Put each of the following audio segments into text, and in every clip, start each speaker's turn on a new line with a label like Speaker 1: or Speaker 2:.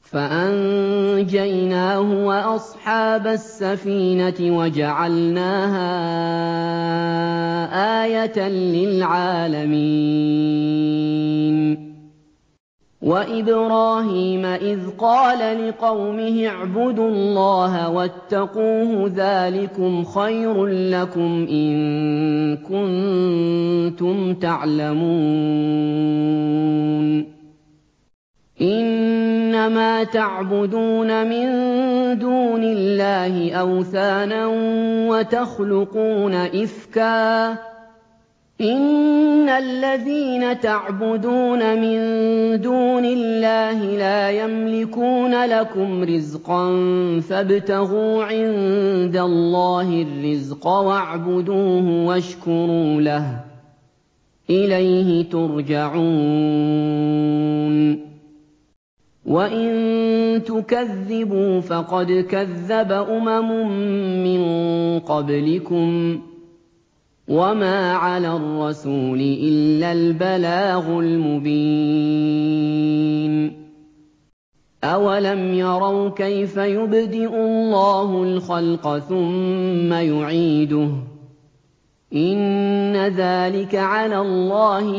Speaker 1: فَأَنجَيْنَاهُ وَأَصْحَابَ السَّفِينَةِ وَجَعَلْنَاهَا آيَةً لِّلْعَالَمِينَ وَإِبْرَاهِيمَ إِذْ قَالَ لِقَوْمِهِ اعْبُدُوا اللَّهَ وَاتَّقُوهُ ذَٰلِكُمْ خَيْرٌ لَّكُمْ إِن كُنتُمْ تَعْلَمُونَ إِنَّمَا تَعْبُدُونَ مِن دُونِ اللَّهِ أَوْثَانًا وَتَخْلُقُونَ إِفْكًا ۚ إِنَّ الَّذِينَ تَعْبُدُونَ مِن دُونِ اللَّهِ لَا يَمْلِكُونَ لَكُمْ رِزْقًا فَابْتَغُوا عِندَ اللَّهِ الرِّزْقَ وَاعْبُدُوهُ وَاشْكُرُوا لَهُ ۖ إِلَيْهِ تُرْجَعُونَ وَإِن تُكَذِّبُوا فَقَدْ كَذَّبَ أُمَمٌ مِّن قَبْلِكُمْ ۖ وَمَا عَلَى الرَّسُولِ إِلَّا الْبَلَاغُ الْمُبِينُ أَوَلَمْ يَرَوْا كَيْفَ يُبْدِئُ اللَّهُ الْخَلْقَ ثُمَّ يُعِيدُهُ ۚ إِنَّ ذَٰلِكَ عَلَى اللَّهِ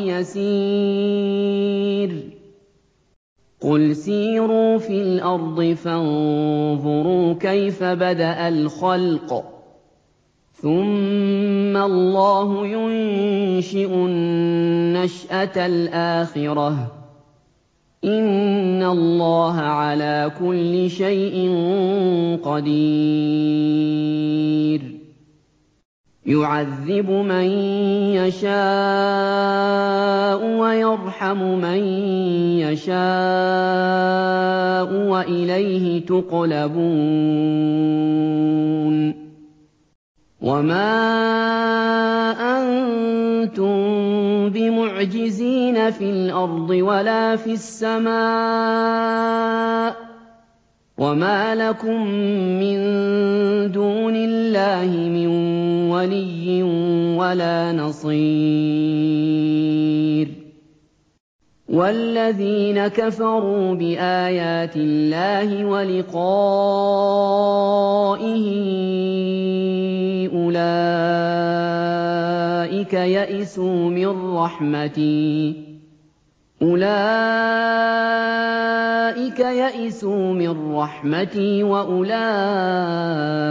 Speaker 1: يَسِيرٌ قُلْ سِيرُوا فِي الْأَرْضِ فَانظُرُوا كَيْفَ بَدَأَ الْخَلْقَ ۚ ثُمَّ اللَّهُ يُنشِئُ النَّشْأَةَ الْآخِرَةَ ۚ إِنَّ اللَّهَ عَلَىٰ كُلِّ شَيْءٍ قَدِيرٌ يُعَذِّبُ مَن يَشَاءُ وَيَرْحَمُ مَن يَشَاءُ وَإِلَيْهِ تُقْلَبُونَ وَمَا أَنتُم بِمُعْجِزِينَ فِي الْأَرْضِ وَلَا فِي السَّمَاءِ ۖ وَمَا لَكُم مِّن دُونِ اللَّهِ مِن وَلِيٍّ وَلَا نَصِيرٍ وَالَّذِينَ كَفَرُوا بِآيَاتِ اللَّهِ وَلِقَائِهِ أُولَٰئِكَ يَئِسُوا مِن رَّحْمَتِي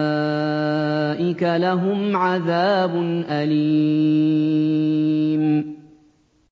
Speaker 1: وَأُولَٰئِكَ لَهُمْ عَذَابٌ أَلِيمٌ